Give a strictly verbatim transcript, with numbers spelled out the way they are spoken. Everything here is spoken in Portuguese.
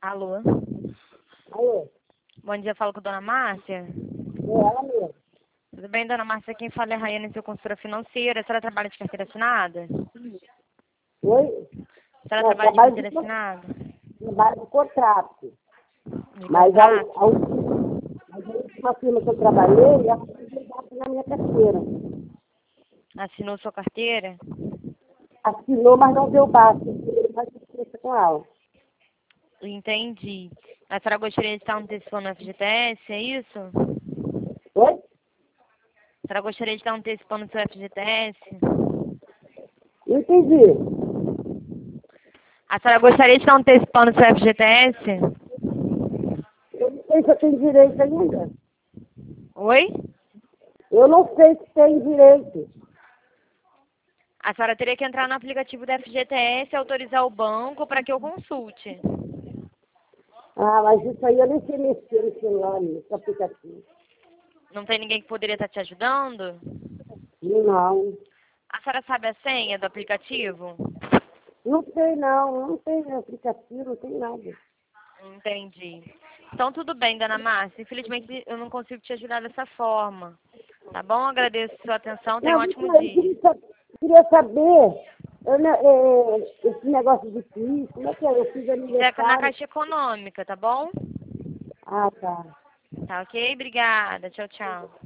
Alô? Alô? Bom dia, falo com a dona Márcia. É ela mesmo. Tudo bem, dona Márcia? Quem fala é a Raiane, sua consultora financeira. A senhora trabalha de carteira assinada? Oi? A senhora Não, trabalha de trabalho carteira de, assinada? trabalho de contrato. De Mas a, contrato? a, última, a última firma que eu trabalhei, ela foi na minha carteira. Assinou sua carteira? Assinou, mas não deu basta. Eu faço justiça com ela. Entendi. A senhora gostaria de estar antecipando o F G T S, é isso? Oi? A senhora gostaria de estar antecipando o seu F G T S? Não entendi. A senhora gostaria de estar antecipando o seu F G T S? Eu não sei se eu tenho direito ainda. Oi? Eu não sei se tem direito. A senhora teria que entrar no aplicativo do F G T S e autorizar o banco para que eu consulte. Ah, mas isso aí eu nem sei mexer no celular, nesse aplicativo. Não tem ninguém que poderia estar te ajudando? Não. A senhora sabe a senha do aplicativo? Não sei não, não tem aplicativo, não tem nada. Entendi. Então tudo bem, dona Márcia. Infelizmente eu não consigo te ajudar dessa forma. Tá bom? Agradeço a sua atenção. Tenha um Não, ótimo eu dia. queria sa- queria saber, eu, não- é, esse negócio de P I S, como é que é? Eu fiz Isso é na aniversário. Caixa Econômica, tá bom? Ah, tá. Tá ok? Obrigada. Tchau, tchau.